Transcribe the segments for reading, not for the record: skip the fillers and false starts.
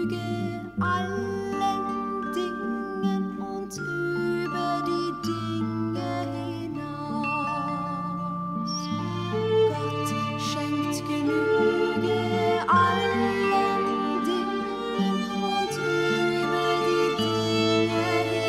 allen Dingen und über die Dinge hinaus. Gott schenkt Genüge allen Dingen und über die Dinge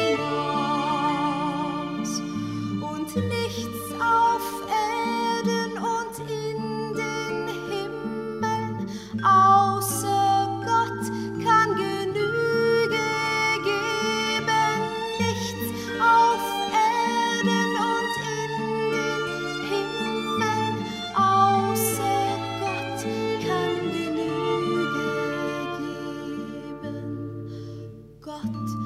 hinaus. Und nichts auf Erden und in den Himmeln außer Gott kann Genüge geben. Nichts auf Erden und in den Himmeln außer Gott kann Genüge geben. Gott